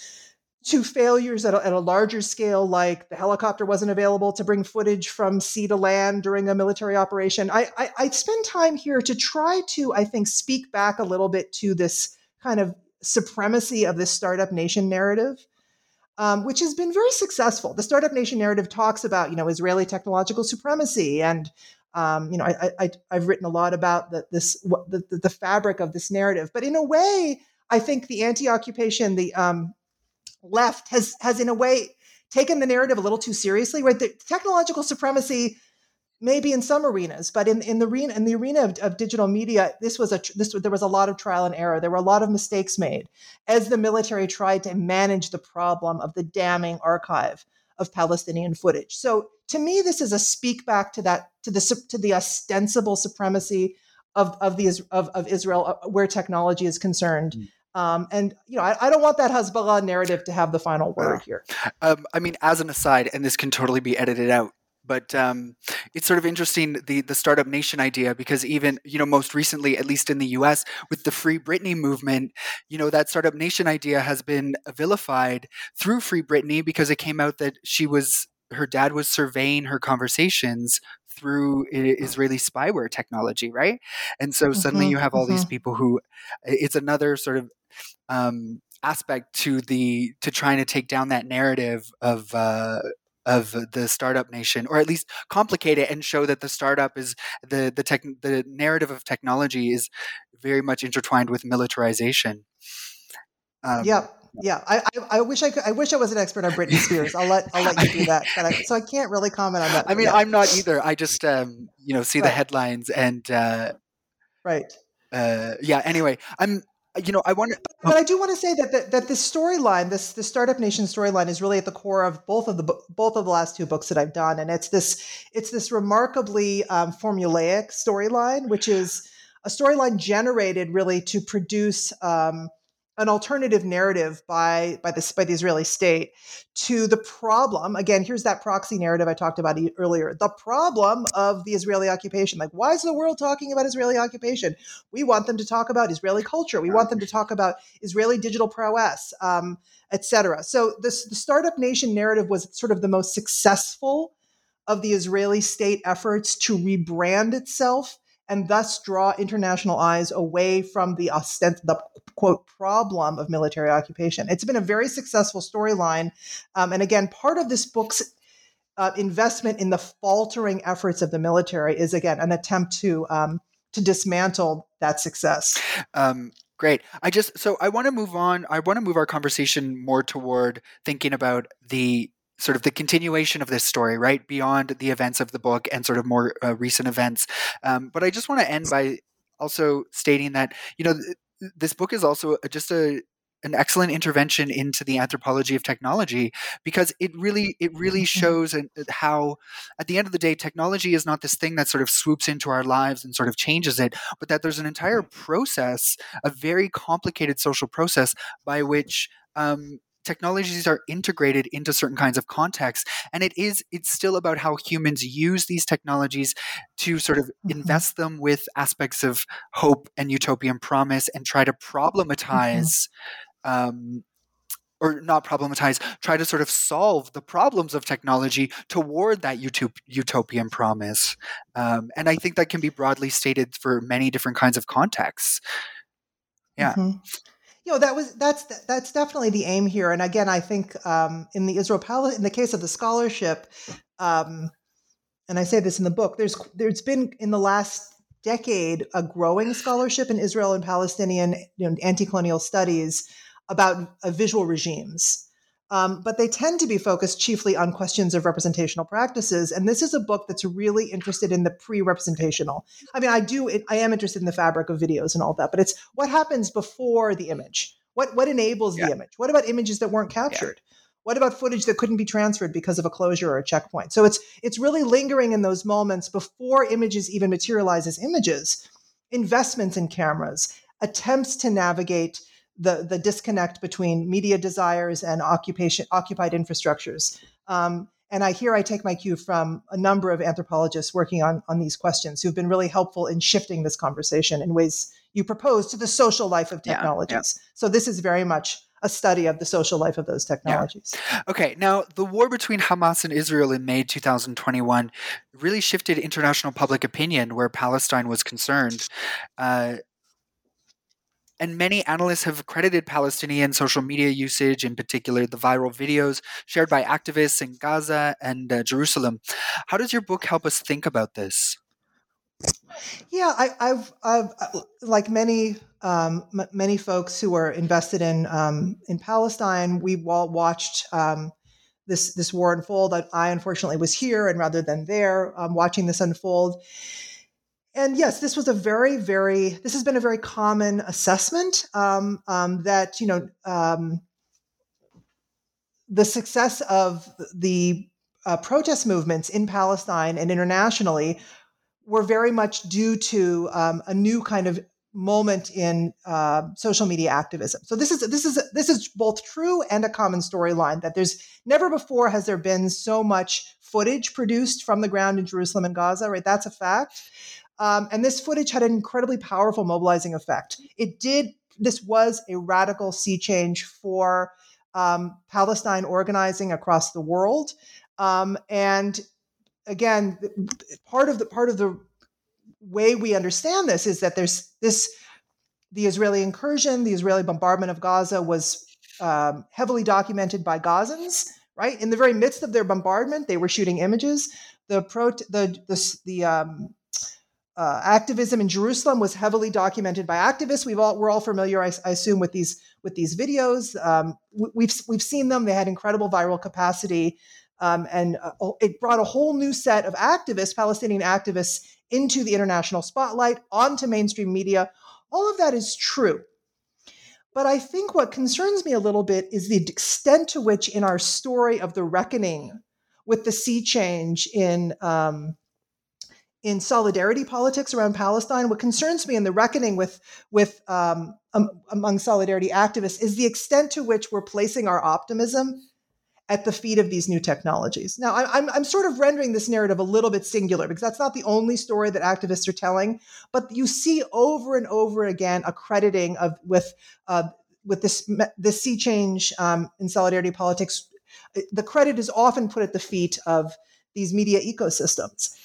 to failures at a, at a larger scale, like the helicopter wasn't available to bring footage from sea to land during a military operation. I, I, I spend time here to try to, I think, speak back a little bit to this kind of supremacy of this startup nation narrative, um, which has been very successful. The startup nation narrative talks about, you know, Israeli technological supremacy, and um, you know, I, I, I've written a lot about the, this the, the fabric of this narrative. But in a way, I think the anti-occupation, the um, left has has in a way taken the narrative a little too seriously, right? The technological supremacy maybe in some arenas, but in, in the arena in the arena of, of digital media, this was a this there was a lot of trial and error. There were a lot of mistakes made as the military tried to manage the problem of the damning archive of Palestinian footage. So to me, this is a speak back to that to the to the ostensible supremacy of of the of, of Israel where technology is concerned. Mm. Um, and, you know, I, I don't want that Hezbollah narrative to have the final word here. Um, I mean, as an aside, and this can totally be edited out, But um, it's sort of interesting, the the startup nation idea, because even, you know, most recently, at least in the U S, with the Free Britney movement, you know, that startup nation idea has been vilified through Free Britney, because it came out that she was her dad was surveying her conversations through I- Israeli spyware technology, right? And so suddenly you Mm-hmm, have all these mm-hmm. people who, it's another sort of um, aspect to the to trying to take down that narrative of uh, of the startup nation, or at least complicate it and show that the startup is the the tech the narrative of technology is very much intertwined with militarization. Um, Yeah, yeah. I, I I wish I could. I wish I was an expert on Britney Spears. I'll let I'll let you do I, that. But I so I can't really comment on that. I But mean, yeah, I'm not either. I just um, you know, see the right, headlines and uh, right. uh, yeah. Anyway, I'm you know I want to. Oh, But I do want to say that that, that this storyline, this the Startup Nation storyline, is really at the core of both of the bo- both of the last two books that I've done, and it's this it's this remarkably um, formulaic storyline, which is a storyline generated really to produce um, an alternative narrative by by this by the Israeli state to the problem. Again, here's that proxy narrative I talked about e- earlier. The problem of the Israeli occupation. Like, why is the world talking about Israeli occupation? We want them to talk about Israeli culture. We want them to talk about Israeli digital prowess, um, et cetera. So this, the Startup Nation narrative was sort of the most successful of the Israeli state efforts to rebrand itself and thus draw international eyes away from the ostent- the quote problem of military occupation. It's been a very successful storyline, um, and again, part of this book's uh, investment in the faltering efforts of the military is again an attempt to um, to dismantle that success. Um, great. I just so I want to move on. I want to move our conversation more toward thinking about the sort of the continuation of this story, right, beyond the events of the book and sort of more uh, recent events. Um, but I just want to end by also stating that, you know, th- this book is also a- just a an excellent intervention into the anthropology of technology, because it really it really Mhm. shows an- how, at the end of the day, technology is not this thing that sort of swoops into our lives and sort of changes it, but that there's an entire process, a very complicated social process by which um, technologies are integrated into certain kinds of contexts. And it is it's still about how humans use these technologies to sort of Mhm. invest them with aspects of hope and utopian promise, and try to Mhm. problematize um, or not problematize, try to sort of solve the problems of technology toward that utop- utopian promise. Um, and I think that can be broadly stated for many different kinds of contexts. Yeah. Mhm. You know, that was that's that's definitely the aim here. And again, I think um, in the Israel Palestine, in the case of the scholarship, um, and I say this in the book, there's there's been in the last decade a growing scholarship in Israel and Palestinian, you know, anti-colonial studies about uh, visual regimes. Um, but they tend to be focused chiefly on questions of representational practices. And this is a book that's really interested in the pre-representational. I mean, I do, it, I am interested in the fabric of videos and all that, but it's what happens before the image. What what enables Yeah. the image? What about images that weren't Yeah. captured? What about footage that couldn't be transferred because of a closure or a checkpoint? So it's it's really lingering in those moments before images even materialize as images. Investments in cameras, attempts to navigate the, the disconnect between media desires and occupation occupied infrastructures. Um, and I here I take my cue from a number of anthropologists working on, on these questions who've been really helpful in shifting this conversation in ways you propose to the social life of Yeah. Yeah. technologies. So this is very much a study of the social life of those Yeah. technologies. Okay. Now, the war between Hamas and Israel in May two thousand twenty-one really shifted international public opinion where Palestine was concerned. Uh, And many analysts have credited Palestinian social media usage, in particular the viral videos shared by activists in Gaza and uh, Jerusalem. How does your book help us think about this? Yeah, I, I've, I've, uh, like many, um, m- many folks who are invested in um, in Palestine, we all watched um, this this war unfold. I, I unfortunately was here, and rather than there, um, watching this unfold. And yes, this was a very, very. This has been a very common assessment um, um, that you know um, the success of the uh, protest movements in Palestine and internationally were very much due to um, a new kind of moment in uh, social media activism. So this is this is this is both true and a common storyline, that there's never before has there been so much footage produced from the ground in Jerusalem and Gaza, right? That's a fact. Um, and this footage had an incredibly powerful mobilizing effect. It did, this was a radical sea change for um, Palestine organizing across the world. Um, and again, part of the part of the way we understand this is that there's this, the Israeli incursion, the Israeli bombardment of Gaza was um, heavily documented by Gazans, right? In the very midst of their bombardment, they were shooting images. The pro, the the, the um, uh, activism in Jerusalem was heavily documented by activists. We've all we're all familiar, I, I assume, with these with these videos. Um, we've we've seen them. They had incredible viral capacity, um, and uh, it brought a whole new set of activists, Palestinian activists, into the international spotlight, onto mainstream media. All of that is true. But I think what concerns me a little bit is the extent to which in our story of the reckoning with the sea change in, um, in solidarity politics around Palestine, what concerns me in the reckoning with, with um, um, among solidarity activists is the extent to which we're placing our optimism at the feet of these new technologies. Now, I'm, I'm sort of rendering this narrative a little bit singular because that's not the only story that activists are telling, but you see over and over again a crediting of with uh, with this this sea change um, in solidarity politics. The credit is often put at the feet of these media ecosystems.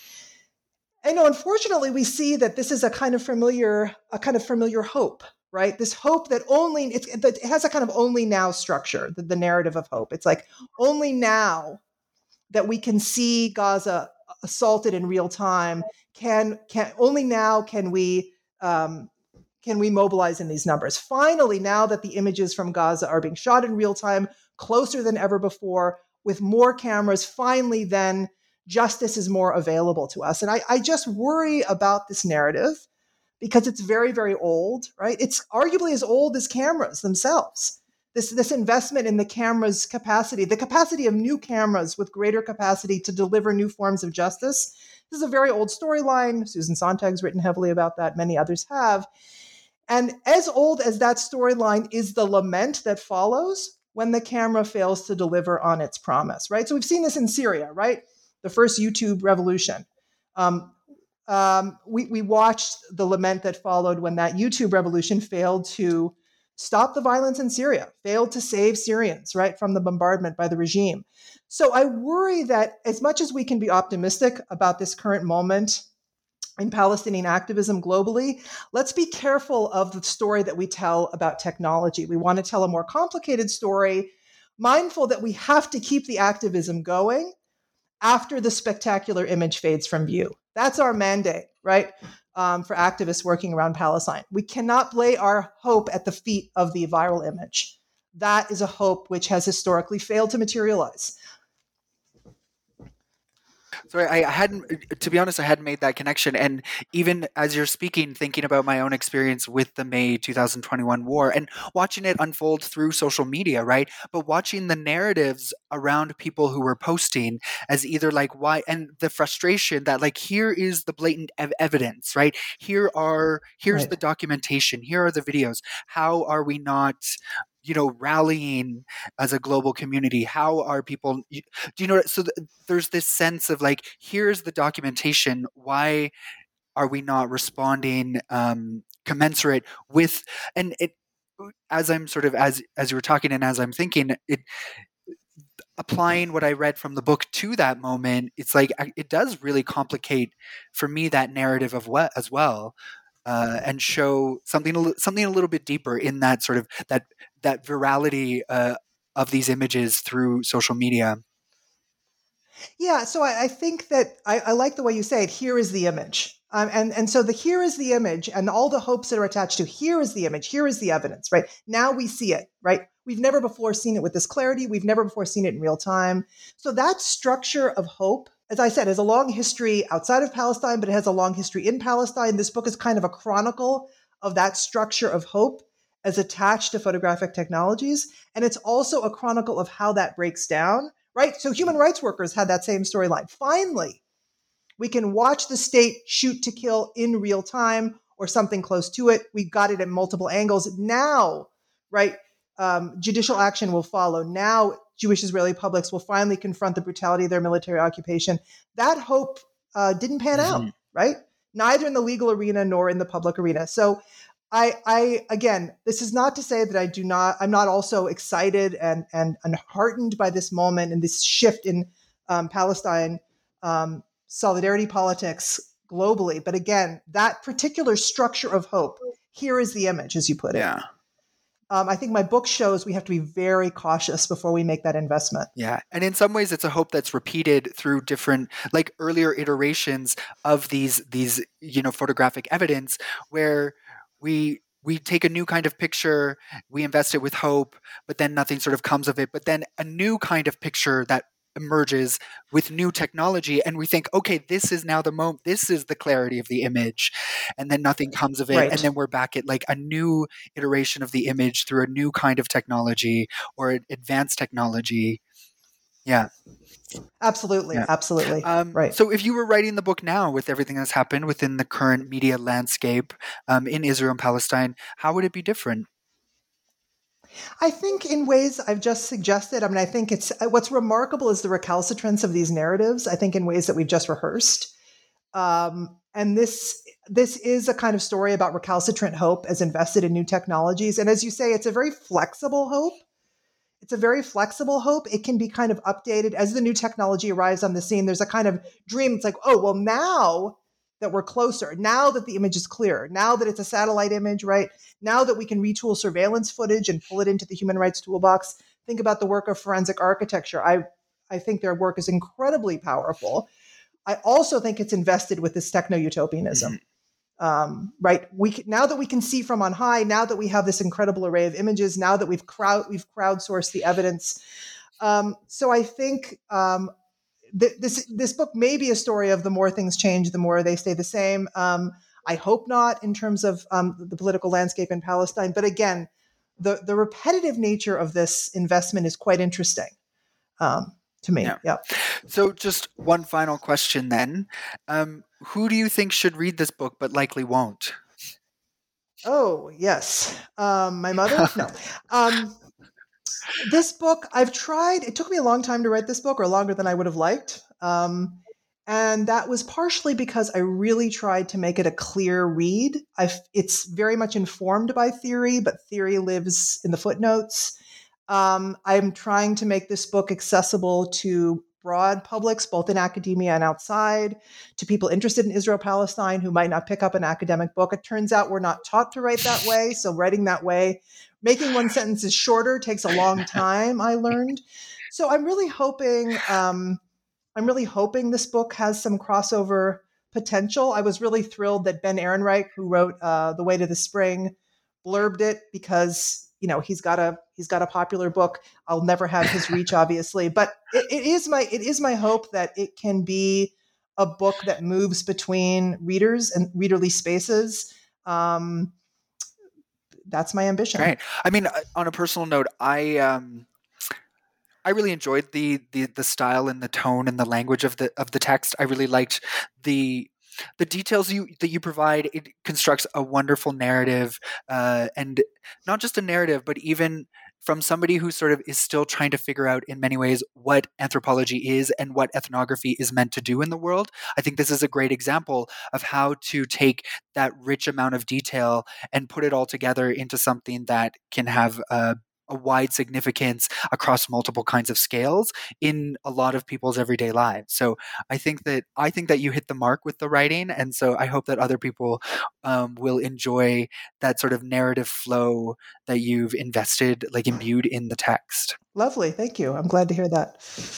I know, unfortunately, we see that this is a kind of familiar a kind of familiar hope. Right? This hope that only, it's, it has a kind of only now structure, the, the narrative of hope. It's like only now that we can see Gaza assaulted in real time, can, can only now can we, um, can we mobilize in these numbers. Finally, now that the images from Gaza are being shot in real time, closer than ever before, with more cameras, finally then justice is more available to us. And I, I just worry about this narrative, because it's very, very old, right? It's arguably as old as cameras themselves. This, this investment in the camera's capacity, the capacity of new cameras with greater capacity to deliver new forms of justice. This is a very old storyline. Susan Sontag's written heavily about that. Many others have. And as old as that storyline is the lament that follows when the camera fails to deliver on its promise, right? So we've seen this in Syria, right? The first YouTube revolution. Um, Um, we, we watched the lament that followed when that YouTube revolution failed to stop the violence in Syria, failed to save Syrians, right, from the bombardment by the regime. So I worry that as much as we can be optimistic about this current moment in Palestinian activism globally, let's be careful of the story that we tell about technology. We want to tell a more complicated story, mindful that we have to keep the activism going after the spectacular image fades from view. That's our mandate, right, um, for activists working around Palestine. We cannot lay our hope at the feet of the viral image. That is a hope which has historically failed to materialize. Sorry, I hadn't, to be honest, I hadn't made that connection. And even as you're speaking, thinking about my own experience with the May two thousand twenty-one war and watching it unfold through social media, right? But watching the narratives around people who were posting as either like why, and the frustration that like, here is the blatant ev- evidence, right? Here are, here's Right. the documentation, here are the videos. How are we not, you know, rallying as a global community? How are people, do you know, so th- there's this sense of like, here's the documentation. Why are we not responding um, commensurate with, and it, as I'm sort of, as, as you were talking and as I'm thinking, it, applying what I read from the book to that moment, it's like, it does really complicate for me that narrative of what as well. Uh, and show something a li- something a little bit deeper in that sort of that that virality uh, of these images through social media. Yeah, so I, I think that I, I like the way you say it. Here is the image. Um, and, and so the here is the image and all the hopes that are attached to here is the image, here is the evidence, right? Now we see it, right? We've never before seen it with this clarity. We've never before seen it in real time. So that structure of hope, as I said, has a long history outside of Palestine, but it has a long history in Palestine. This book is kind of a chronicle of that structure of hope as attached to photographic technologies. And it's also a chronicle of how that breaks down, right? So human rights workers had that same storyline. Finally, we can watch the state shoot to kill in real time, or something close to it. We got it at multiple angles. Now, right, um, judicial action will follow. Now, Jewish Israeli publics will finally confront the brutality of their military occupation. That hope uh, didn't pan Mm-hmm. out, right? Neither in the legal arena nor in the public arena. So I, I, again, this is not to say that I do not, I'm not also excited and, and, and heartened by this moment and this shift in um, Palestine um, solidarity politics globally. But again, that particular structure of hope, here is the image, as you put it. Yeah. Um, I think my book shows we have to be very cautious before we make that investment. Yeah. And in some ways, it's a hope that's repeated through different, like earlier iterations of these, these, you know, photographic evidence where we, we take a new kind of picture, we invest it with hope, but then nothing sort of comes of it. But then a new kind of picture that emerges with new technology, and we think, okay, this is now the moment, this is the clarity of the image, and then nothing comes of it, Right. and then we're back at like a new iteration of the image through a new kind of technology or advanced technology. Yeah. Absolutely. Yeah. Absolutely. Um, right. So if you were writing the book now with everything that's happened within the current media landscape um, in Israel and Palestine, how would it be different? I think in ways I've just suggested. I mean, I think it's what's remarkable is the recalcitrance of these narratives. I think in ways that we've just rehearsed, um, and this this is a kind of story about recalcitrant hope as invested in new technologies. And as you say, it's a very flexible hope. It's a very flexible hope. It can be kind of updated as the new technology arrives on the scene. There's a kind of dream. It's like, oh, well, now that we're closer, now that the image is clear, now that it's a satellite image, right? Now that we can retool surveillance footage and pull it into the human rights toolbox. Think about the work of forensic architecture. I, I think their work is incredibly powerful. I also think it's invested with this techno-utopianism. Mm-hmm. Um, right? We can, now that we can see from on high, now that we have this incredible array of images, now that we've crowd we've crowdsourced the evidence. Um, so I think um, th- this this book may be a story of the more things change, the more they stay the same. Um, I hope not in terms of um, the political landscape in Palestine. But again, the the repetitive nature of this investment is quite interesting. Um, To me, yeah. yeah. So just one final question then. Um, who do you think should read this book but likely won't? Oh, yes. Um, my mother? No. Um, this book, I've tried, it took me a long time to write this book, or longer than I would have liked. Um, and that was partially because I really tried to make it a clear read. I've, it's very much informed by theory, but theory lives in the footnotes. Um, I'm trying to make this book accessible to broad publics, both in academia and outside, to people interested in Israel-Palestine who might not pick up an academic book. It turns out we're not taught to write that way. So writing that way, making one sentence is shorter takes a long time, I learned. So I'm really hoping, um, I'm really hoping this book has some crossover potential. I was really thrilled that Ben Ehrenreich, who wrote uh, The Way to the Spring, blurbed it because you know, he's got a he's got a popular book. I'll never have his reach, obviously, but it, it is my it is my hope that it can be a book that moves between readers and readerly spaces. Um, that's my ambition. Right. I mean, on a personal note, I um, I really enjoyed the the the style and the tone and the language of the of the text. I really liked the. The details you that you provide. It constructs a wonderful narrative, uh, and not just a narrative, but even from somebody who sort of is still trying to figure out in many ways what anthropology is and what ethnography is meant to do in the world. I think this is a great example of how to take that rich amount of detail and put it all together into something that can have a a wide significance across multiple kinds of scales in a lot of people's everyday lives. So I think that I think that you hit the mark with the writing, and so I hope that other people um, will enjoy that sort of narrative flow that you've invested, like imbued in the text. Lovely, thank you. I'm glad to hear that.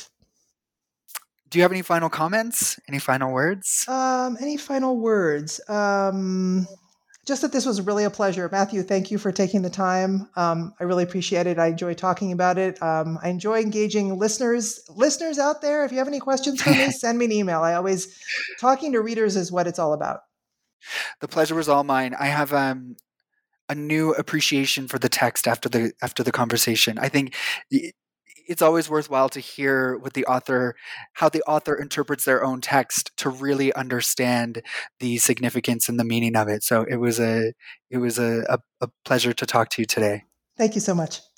Do you have any final comments? Any final words? Um, any final words? Um, Just that this was really a pleasure. Matthew, thank you for taking the time. Um, I really appreciate it. I enjoy talking about it. Um, I enjoy engaging listeners. Listeners out there, if you have any questions for me, send me an email. I always, talking to readers is what it's all about. The pleasure was all mine. I have um, a new appreciation for the text after the after the conversation. I think it's always worthwhile to hear what the author, how the author interprets their own text to really understand the significance and the meaning of it. So it was a, it was a, a, a pleasure to talk to you today. Thank you so much.